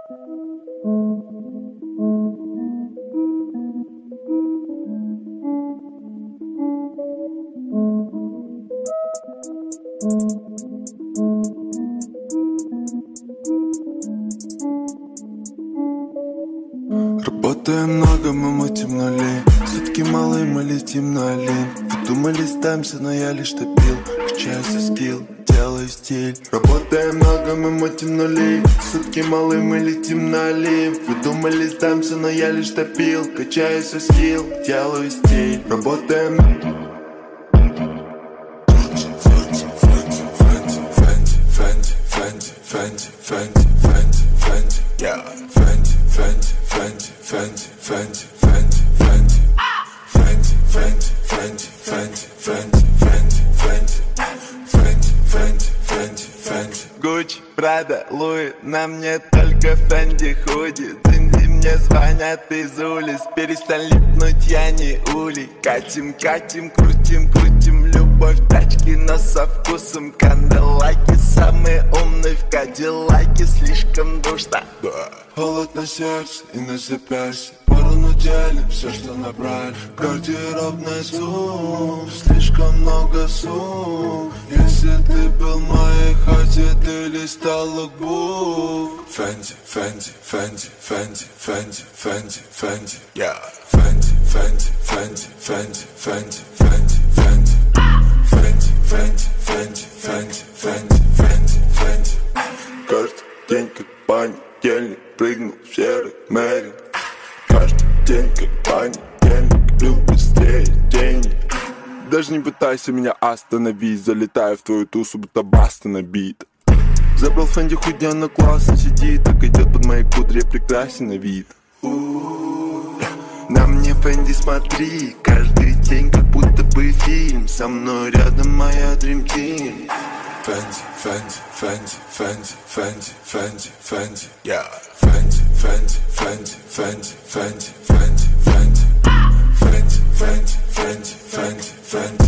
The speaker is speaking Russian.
Работаем много, мы мутим нули. Сутки малые, мы летим на Олимп. Вы думали, сдамся, но я лишь топил. Качаю скилл, делаю стиль. Работаем много, мы мутим нули. Сутки малые, мы летим на Олимп. Вы думали, сдамся, но я лишь топил. Качаю скилл, делаю стиль. Работаем. Гуччи, Прада, Луи, на мне только Фенди худи. Цинди мне звонят из улиц, перестань липнуть, я не улей. Катим, катим, крутим, крутим, любовь тачки, но со вкусом канделаки. Самый умный в кадиллаке, слишком душно. Холод на сердце и на запястье. Порно делим все, что набрали. Гардеробный зум, слишком много сумм. Если ты был в моей хате, ты листал лукбук. Фенди, Фенди, Фенди, Фенди, Фенди, Фенди, Фенди, yeah. Фенди, Фенди, Фенди, Фенди, Фенди, Фенди, Фенди, Фенди, Фенди, Фенди, Фенди, Фенди, Фенди, Фенди. Каждый день как понедельник, прыгнул в серый Мэри. Каждый день как понедельник, люблю быстрее денег. Даже не пытайся меня остановить, залетаю в твою тусу, будто баста набит. Забрал Фенди, хуйня, но классно сидит, так идет под моей кудре, прекрасен на вид. На мне Фенди смотри, каждый день как будто бы фильм. Со мной рядом моя Dream Team. Фенди, Фенди, Фенди, Фенди, Фенди, Фенди, Фенди, yeah. Фенди, Фенди, Фенди, Фенди, Фенди, Фенди, Фенди, Фенди, Фенди, Фенди, Фенди, Фенди.